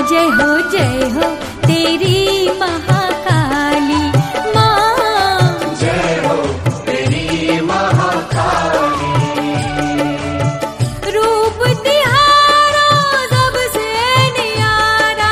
जय हो तेरी महाकाली माँ। जय हो तेरी महाकाली। रूप तिहारा सबसे न्यारा।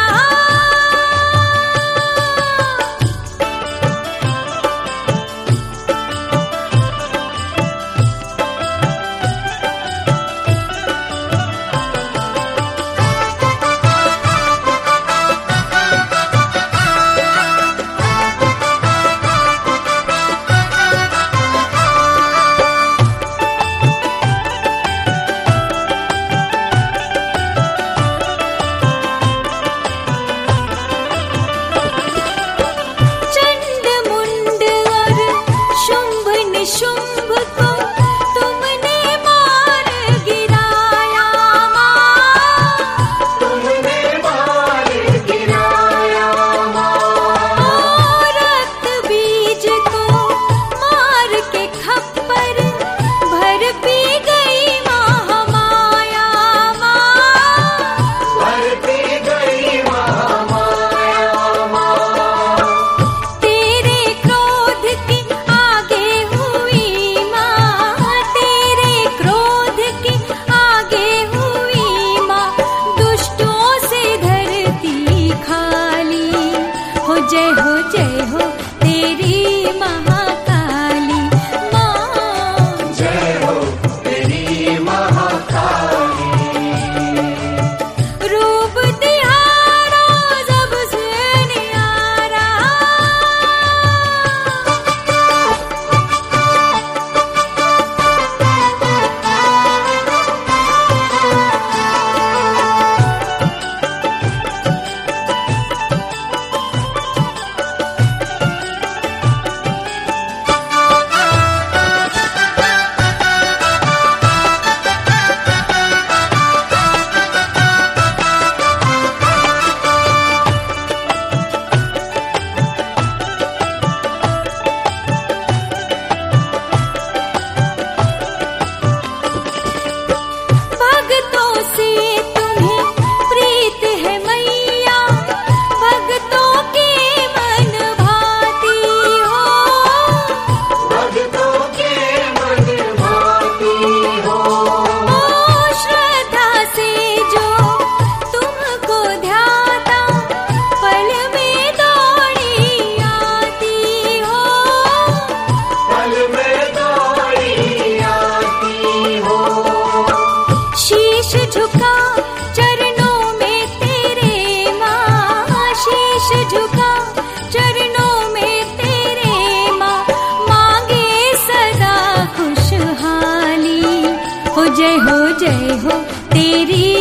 शुंभ को तुमने मार गिराया माँ। तुमने मार गिराया माँ। रक्त बीज को मार के खप्पर भर पी गई महामाया माँ। भर पी गई महामाया माँ। तेरे क्रोध की आगे हुई माँ। तेरे क्रोध की आगे हुई माँ। दुष्टों से धरती खाली हो। जय हो तेरी महाकाली माँ। जय हो तेरी महाकाली। रूप तिहारा सबसे न्यारा। भक्तों से तुम्हें प्रीत है मैया। भक्तों के मन भाती हो। भक्तों के मन भाती हो। श्रद्धा से जो तुमको ध्याता पल में दौड़ी आती हो। पल में दौड़ी आती हो। शीश झुका चरणों में तेरे माँ। शीश झुका चरणों में तेरे माँ। मांगे सदा खुशहाली हो। जय हो तेरी